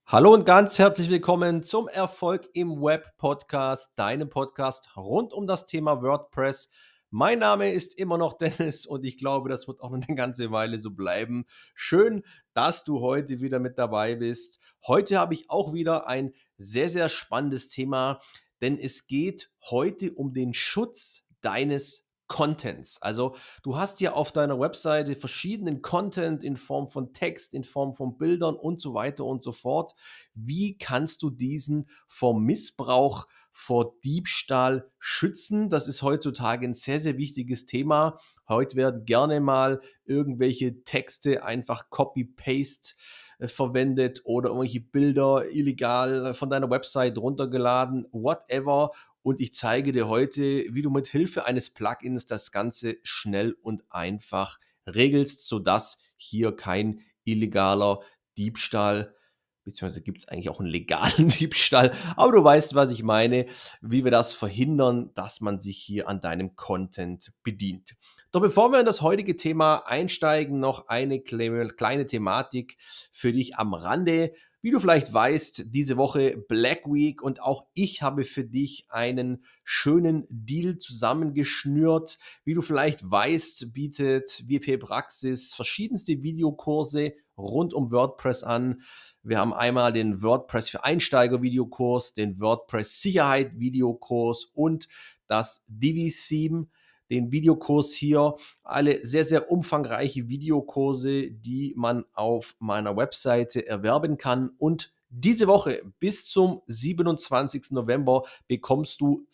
Hallo und ganz herzlich willkommen zum Erfolg im Web Podcast, deinem Podcast rund um das Thema WordPress. Mein Name ist immer noch Dennis und ich glaube, das wird auch noch eine ganze Weile so bleiben. Schön, dass du heute wieder mit dabei bist. Heute habe ich auch wieder ein sehr, sehr spannendes Thema, denn es geht heute um den Schutz deines Contents. Also du hast ja auf deiner Webseite verschiedenen Content in Form von Text, in Form von Bildern und so weiter und so fort. Wie kannst du diesen vor Missbrauch, vor Diebstahl schützen? Das ist heutzutage ein sehr, sehr wichtiges Thema. Heute werden gerne mal irgendwelche Texte einfach Copy-Paste verwendet oder irgendwelche Bilder illegal von deiner Website runtergeladen, whatever. Und ich zeige dir heute, wie du mit Hilfe eines Plugins das Ganze schnell und einfach regelst, sodass hier kein illegaler Diebstahl, beziehungsweise gibt es eigentlich auch einen legalen Diebstahl, aber du weißt, was ich meine, wie wir das verhindern, dass man sich hier an deinem Content bedient. Doch bevor wir in das heutige Thema einsteigen, noch eine kleine Thematik für dich am Rande. Wie du vielleicht weißt, diese Woche Black Week und auch ich habe für dich einen schönen Deal zusammengeschnürt. Wie du vielleicht weißt, bietet WP Praxis verschiedenste Videokurse rund um WordPress an. Wir haben einmal den WordPress für Einsteiger Videokurs, den WordPress Sicherheit Videokurs und das Divi-Theme, den Videokurs hier. Alle sehr, sehr umfangreiche Videokurse, die man auf meiner Webseite erwerben kann. Und diese Woche bis zum 27. November bekommst du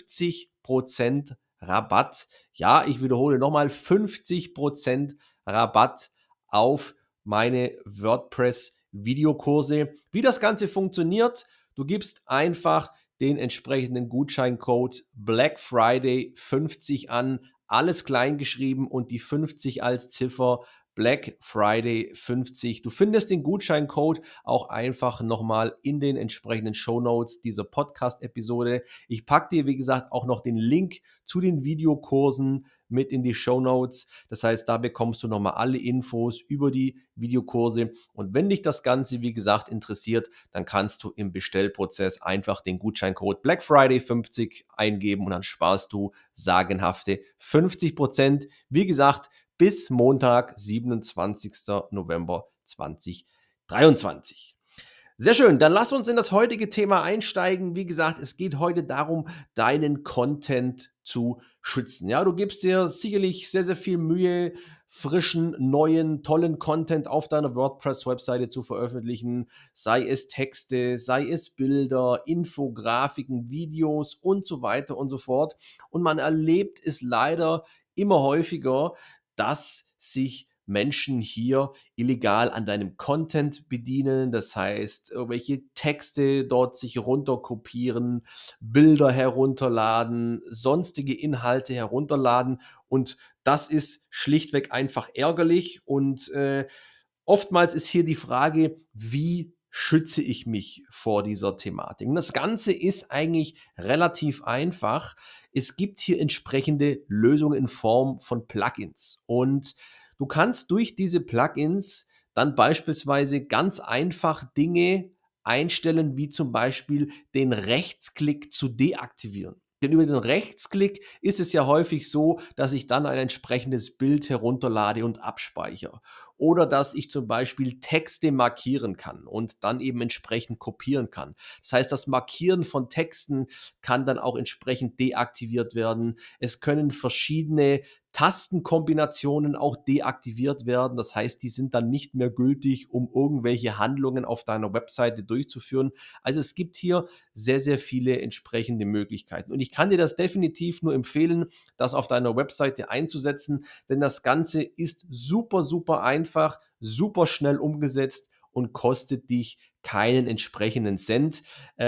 50% Rabatt. Ja, ich wiederhole nochmal, 50% Rabatt auf meine WordPress-Videokurse. Wie das Ganze funktioniert, du gibst einfach den entsprechenden Gutscheincode Black Friday 50 an, alles klein geschrieben und die 50 als Ziffer, Black Friday 50. Du findest den Gutscheincode auch einfach nochmal in den entsprechenden Shownotes dieser Podcast-Episode. Ich packe dir, wie gesagt, auch noch den Link zu den Videokursen mit in die Shownotes. Das heißt, da bekommst du nochmal alle Infos über die Videokurse. Und wenn dich das Ganze, wie gesagt, interessiert, dann kannst du im Bestellprozess einfach den Gutscheincode Black Friday 50 eingeben und dann sparst du sagenhafte 50%. Wie gesagt, bis Montag, 27. November 2023. Sehr schön, dann lass uns in das heutige Thema einsteigen. Wie gesagt, es geht heute darum, deinen Content zu schützen. Ja, du gibst dir sicherlich sehr, sehr viel Mühe, frischen, neuen, tollen Content auf deiner WordPress-Webseite zu veröffentlichen, sei es Texte, sei es Bilder, Infografiken, Videos und so weiter und so fort. Und man erlebt es leider immer häufiger, dass sich Menschen hier illegal an deinem Content bedienen. Das heißt, irgendwelche Texte dort sich runterkopieren, Bilder herunterladen, sonstige Inhalte herunterladen. Und das ist schlichtweg einfach ärgerlich. Und oftmals ist hier die Frage, wie schütze ich mich vor dieser Thematik? Und das Ganze ist eigentlich relativ einfach. Es gibt hier entsprechende Lösungen in Form von Plugins. Und du kannst durch diese Plugins dann beispielsweise ganz einfach Dinge einstellen, wie zum Beispiel den Rechtsklick zu deaktivieren. Denn über den Rechtsklick ist es ja häufig so, dass ich dann ein entsprechendes Bild herunterlade und abspeichere. Oder dass ich zum Beispiel Texte markieren kann und dann eben entsprechend kopieren kann. Das heißt, das Markieren von Texten kann dann auch entsprechend deaktiviert werden. Es können verschiedene Tastenkombinationen auch deaktiviert werden. Das heißt, die sind dann nicht mehr gültig, um irgendwelche Handlungen auf deiner Webseite durchzuführen. Also es gibt hier sehr, sehr viele entsprechende Möglichkeiten. Und ich kann dir das definitiv nur empfehlen, das auf deiner Webseite einzusetzen, denn das Ganze ist super, super einfach, super schnell umgesetzt und kostet dich keinen entsprechenden Cent.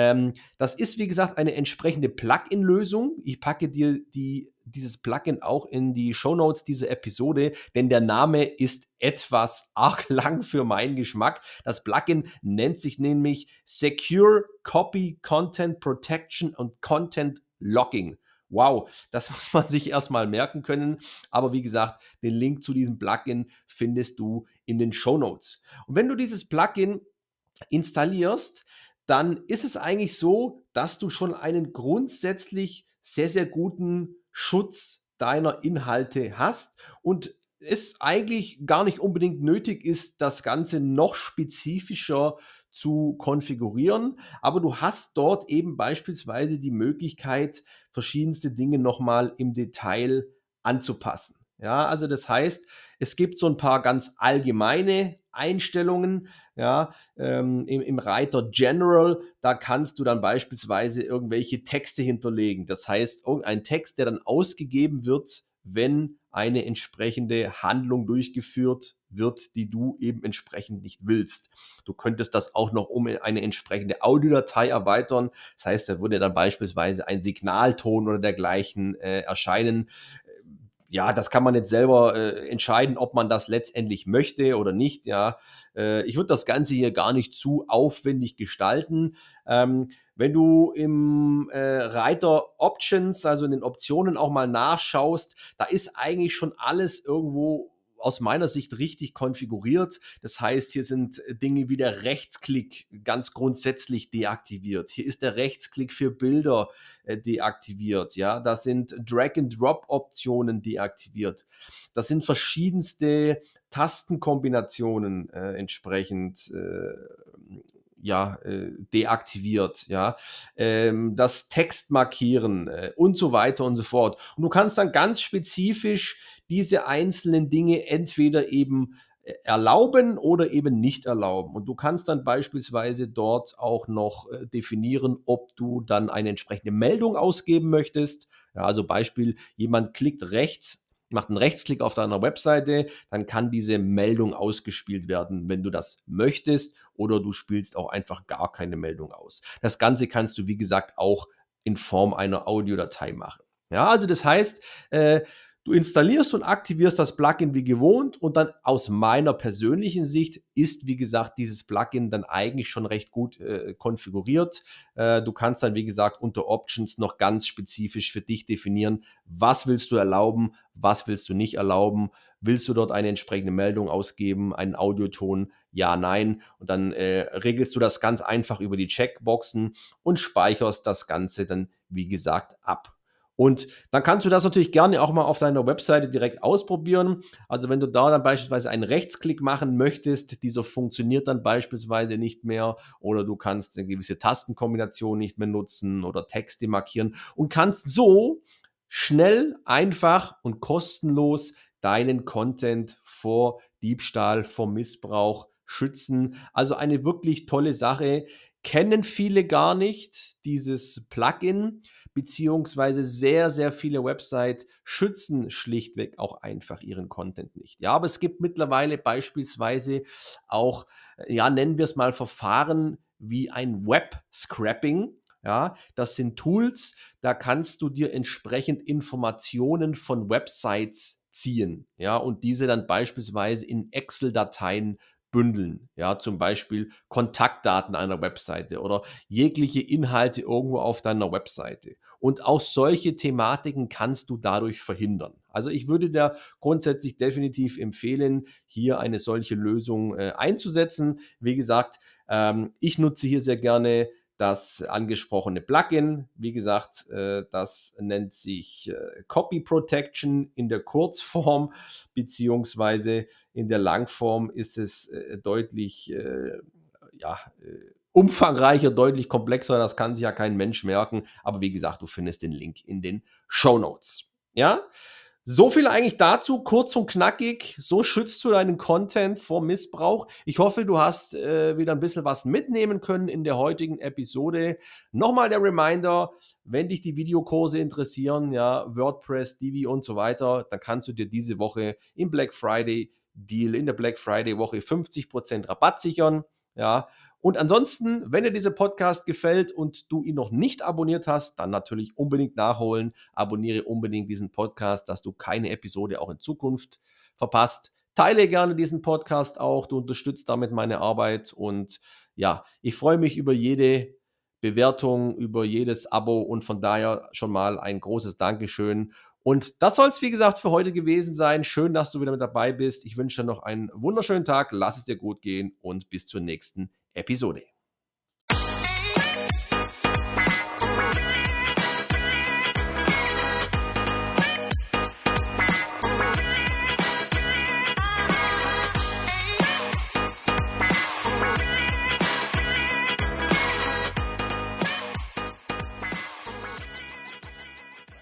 Das ist, wie gesagt, eine entsprechende Plugin-Lösung. Ich packe dir dieses Plugin auch in die Shownotes dieser Episode, denn der Name ist etwas arg lang für meinen Geschmack. Das Plugin nennt sich nämlich Secure Copy Content Protection und Content Logging. Wow, das muss man sich erstmal merken können. Aber wie gesagt, den Link zu diesem Plugin findest du in den Shownotes. Und wenn du dieses Plugin installierst, dann ist es eigentlich so, dass du schon einen grundsätzlich sehr, sehr guten Schutz deiner Inhalte hast und es eigentlich gar nicht unbedingt nötig ist, das Ganze noch spezifischer zu konfigurieren. Aber du hast dort eben beispielsweise die Möglichkeit, verschiedenste Dinge nochmal im Detail anzupassen. Ja, also das heißt, es gibt so ein paar ganz allgemeine Einstellungen, ja, im Reiter General, da kannst du dann beispielsweise irgendwelche Texte hinterlegen. Das heißt, irgendein Text, der dann ausgegeben wird, wenn eine entsprechende Handlung durchgeführt wird, die du eben entsprechend nicht willst. Du könntest das auch noch um eine entsprechende Audiodatei erweitern. Das heißt, da würde dann beispielsweise ein Signalton oder dergleichen erscheinen. Ja, das kann man jetzt selber entscheiden, ob man das letztendlich möchte oder nicht. Ja, ich würde das Ganze hier gar nicht zu aufwendig gestalten. Wenn du im Reiter Options, also in den Optionen auch mal nachschaust, da ist eigentlich schon alles irgendwo aus meiner Sicht richtig konfiguriert. Das heißt, hier sind Dinge wie der Rechtsklick ganz grundsätzlich deaktiviert. Hier ist der Rechtsklick für Bilder deaktiviert. Ja, das sind Drag-and-Drop-Optionen deaktiviert. Das sind verschiedenste Tastenkombinationen entsprechend deaktiviert, ja, das Textmarkieren und so weiter und so fort. Und du kannst dann ganz spezifisch diese einzelnen Dinge entweder eben erlauben oder eben nicht erlauben. Und du kannst dann beispielsweise dort auch noch definieren, ob du dann eine entsprechende Meldung ausgeben möchtest. Ja, also Beispiel, jemand klickt rechts, macht einen Rechtsklick auf deiner Webseite, dann kann diese Meldung ausgespielt werden, wenn du das möchtest, oder du spielst auch einfach gar keine Meldung aus. Das Ganze kannst du, wie gesagt, auch in Form einer Audiodatei machen. Ja, also das heißt, du installierst und aktivierst das Plugin wie gewohnt und dann aus meiner persönlichen Sicht ist, wie gesagt, dieses Plugin dann eigentlich schon recht gut konfiguriert. Du kannst dann, wie gesagt, unter Options noch ganz spezifisch für dich definieren, was willst du erlauben, was willst du nicht erlauben. Willst du dort eine entsprechende Meldung ausgeben, einen Audioton? Ja, nein. Und dann regelst du das ganz einfach über die Checkboxen und speicherst das Ganze dann, wie gesagt, ab. Und dann kannst du das natürlich gerne auch mal auf deiner Webseite direkt ausprobieren. Also wenn du da dann beispielsweise einen Rechtsklick machen möchtest, dieser funktioniert dann beispielsweise nicht mehr oder du kannst eine gewisse Tastenkombination nicht mehr nutzen oder Texte markieren und kannst so schnell, einfach und kostenlos deinen Content vor Diebstahl, vor Missbrauch schützen. Also eine wirklich tolle Sache. Kennen viele gar nicht, dieses Plugin, beziehungsweise sehr, sehr viele Websites schützen schlichtweg auch einfach ihren Content nicht. Ja, aber es gibt mittlerweile beispielsweise auch, ja, nennen wir es mal Verfahren wie ein Web-Scrapping. Ja, das sind Tools, da kannst du dir entsprechend Informationen von Websites ziehen, ja, und diese dann beispielsweise in Excel-Dateien bündeln, ja, zum Beispiel Kontaktdaten einer Webseite oder jegliche Inhalte irgendwo auf deiner Webseite. Und auch solche Thematiken kannst du dadurch verhindern. Also ich würde dir grundsätzlich definitiv empfehlen, hier eine solche Lösung einzusetzen. Wie gesagt, ich nutze hier sehr gerne das angesprochene Plugin. Wie gesagt, das nennt sich Copy Protection in der Kurzform, beziehungsweise in der Langform ist es deutlich umfangreicher, deutlich komplexer. Das kann sich ja kein Mensch merken. Aber wie gesagt, du findest den Link in den Show Notes. Ja, so viel eigentlich dazu, kurz und knackig. So schützt du deinen Content vor Missbrauch. Ich hoffe, du hast wieder ein bisschen was mitnehmen können in der heutigen Episode. Nochmal der Reminder, wenn dich die Videokurse interessieren, ja, WordPress, Divi und so weiter, dann kannst du dir diese Woche im Black Friday Deal, in der Black Friday Woche 50% Rabatt sichern. Ja, und ansonsten, wenn dir dieser Podcast gefällt und du ihn noch nicht abonniert hast, dann natürlich unbedingt nachholen. Abonniere unbedingt diesen Podcast, dass du keine Episode auch in Zukunft verpasst. Teile gerne diesen Podcast auch. Du unterstützt damit meine Arbeit. Und ja, ich freue mich über jede Bewertung, über jedes Abo und von daher schon mal ein großes Dankeschön. Und das soll es, wie gesagt, für heute gewesen sein. Schön, dass du wieder mit dabei bist. Ich wünsche dir noch einen wunderschönen Tag. Lass es dir gut gehen und bis zur nächsten Episode.